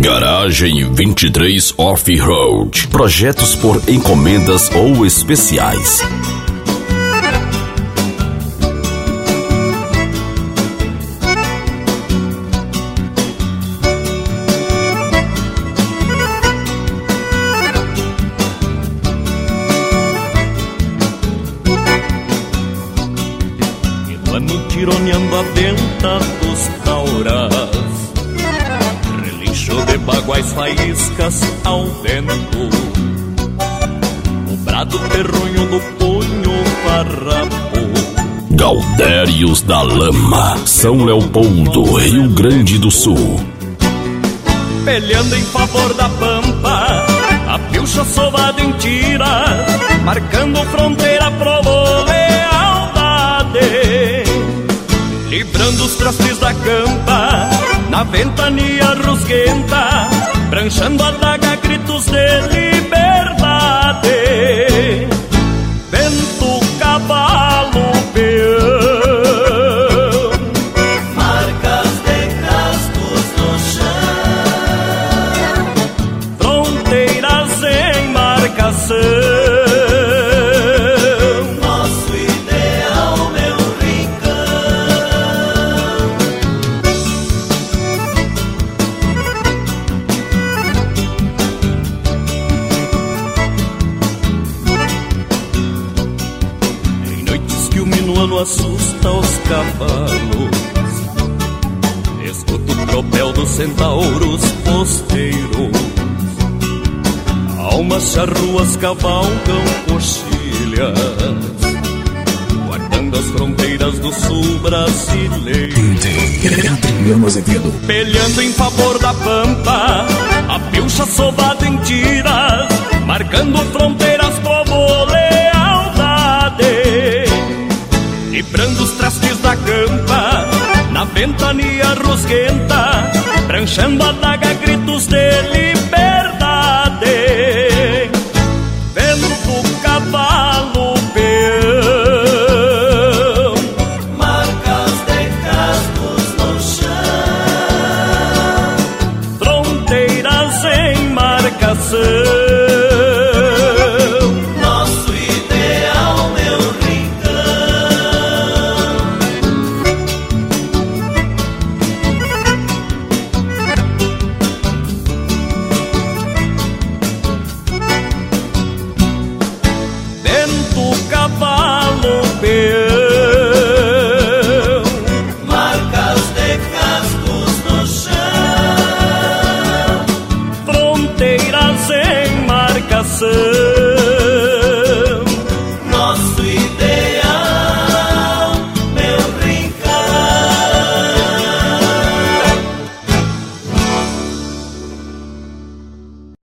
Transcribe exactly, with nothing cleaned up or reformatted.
Garagem vinte e três Off-Road. Projetos por encomendas ou especiais. E no tironeando a venta dos tauras, de baguais faíscas ao vento, o brado terronho do punho farrapo. Gaudérios da Lama, São Leopoldo, Rio Grande do Sul. Peleando em favor da pampa, a pilcha sovada em tira, marcando fronteira, provou lealdade, livrando os trastes da campa, na ventania rusguenta, pranchando a daga, gritos de liberdade. Vento, cavalo, peão, marcas de cascos no chão, fronteiras em marcação. Assusta os cavalos, escuto o tropel dos centauros posteiros, almas charruas cavalgam coxilhas, guardando as fronteiras do sul brasileiro. Peleando em favor da pampa, a pilcha sovada em tiras, marcando fronteiras, povo lealdade, livrando os trastes da campa, na ventania rusguenta, pranchando a daga, gritos de